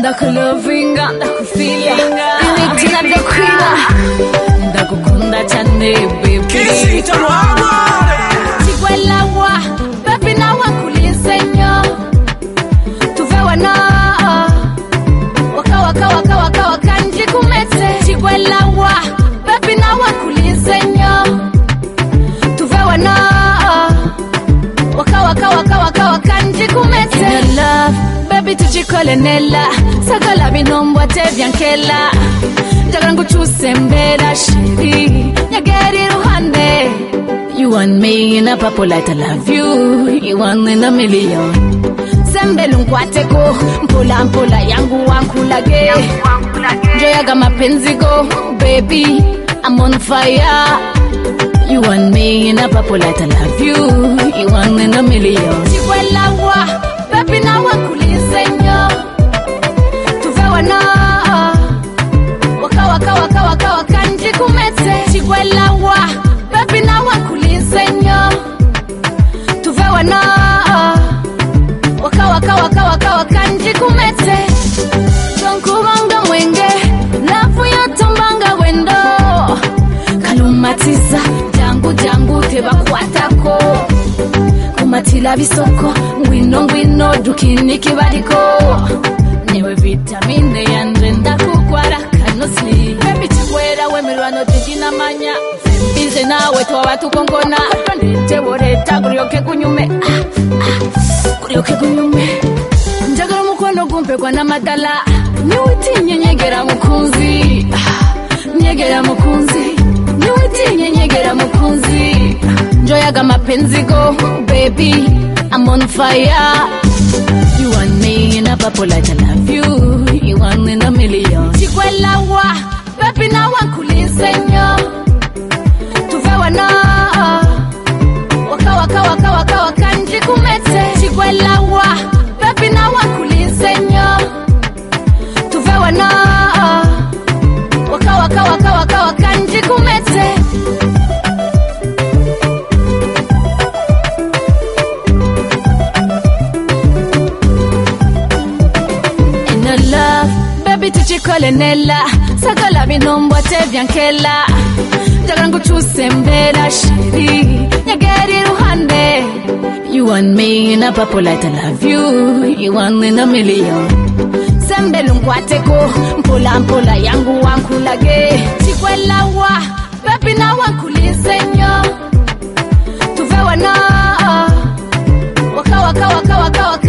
ndakulovinga ndakufeelinga imitima byokwira ndagukunda cyane baby Chigwelawa baby nawe kulisenyo tuvewa na waka kanji kumete Chigwelawa baby nawe kulisenyo tuvewa na waka kanji kumete love baby tujikole nela sagala binombwa tevyankela njagala nguchuse mbera shiri nyageri ruhande You want me in a purple light, I love you. You want in a million. Sembelu nkwateko, mpola yangu wankulage. Joyaga mapenzi go, baby, I'm on fire. You want me in a purple light, I love you. You want in a million. Chigwelawa, baby na wakulisenyo. Tuvewa na waka kanji kumete. Chigwelawa, baby na wakulisenyo tuvewa na waka kanji kumete tonkubanga mwenge lafu yotombanga wendo kalumatisa jangu tebakwatako kumatila bisoko ngwino dukiniki bariko newe vitamine yanje ndakukwara kanosli baby chwera wemirwano tijinamanya Bize nawe twa tukongona ndite boreta kuryoke kunyume kuryoke kunyume njagala mukono gumpe kwa namadala niwitinye nyegera mukunzi niwitinye nyegera mukunzi njoyaga mapenzi go baby I'm on fire You want me in a purple light I love you You want in a million Chigwelawa baby na wakulisenyo tuvewa na waka kanji kumete Chigwelawa baby na wakulisenyo tuvewa na waka kanji kumete In a love baby tuchikole nela sagala binombwa tevyankela njagala nguchuse mbera shiri nyageri ruhande You want me in a purple light I love you You want in a million Sembelu nkwateko mpola yangu wankulage Chigwelawa baby na wakulisenyo tuvewa na waka